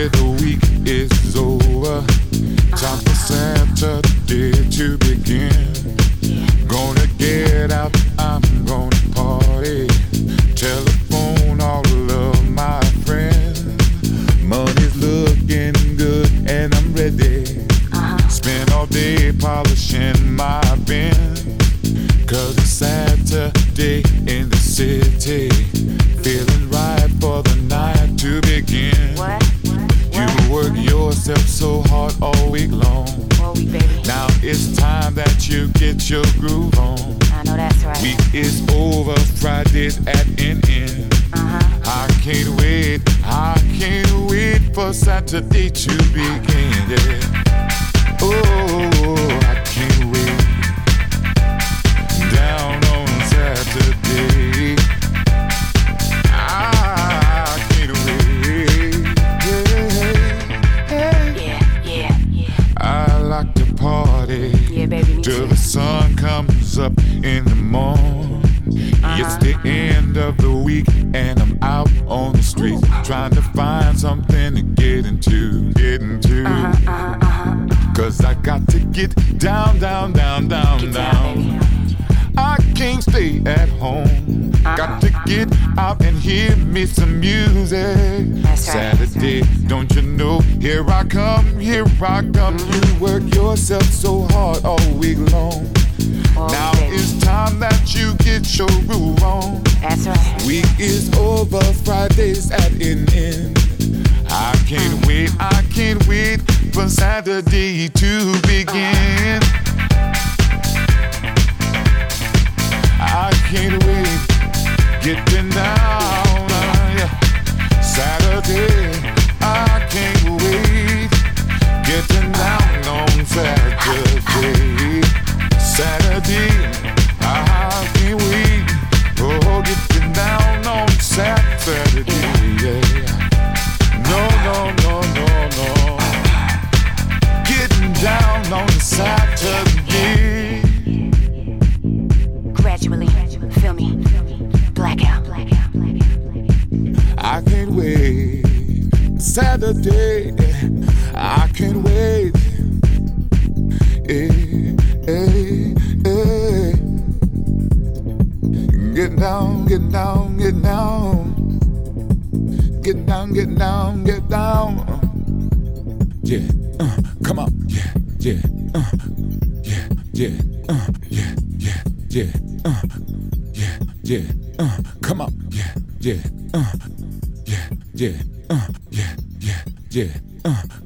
say the week is over. Time for Saturday to begin. Gonna get out, I'm gonna party. Telephone all of my friends. Money's looking good and I'm ready. Spend all day polishing my Benz. 'Cause it's Saturday in the city. Feeling right for the night to begin. You work yourself so hard all week long. Now it's time that you get your groove on. I know that's right. Week is over, Friday's at an end. I can't wait for Saturday to begin. Yeah. Oh, I can't wait. Down on Saturday, I can't wait. Yeah. I like to party. Yeah, baby, me till too. the sun comes up in the morning. It's the end of the week and I'm out on the street trying to find something to get into. 'Cause I got to get down. Baby. I can't stay at home. Got to get out and hear me some music. That's right. Saturday, don't you know? Here I come. You work yourself so hard all week long. Now baby. it's time that you get your groove on. That's right. Week is over, Friday's at an end. I can't wait for Saturday to begin. I can't wait, getting down, yeah. Saturday, I can't wait, getting down on Saturday. Saturday, I can't wait, oh, getting down on Saturday, yeah. No, getting down on Saturday. Gradually, feel me, blackout. I can't wait. Saturday, I can't wait. Hey. Get down. Get down. Yeah, come on. Yeah. Come on. Yeah.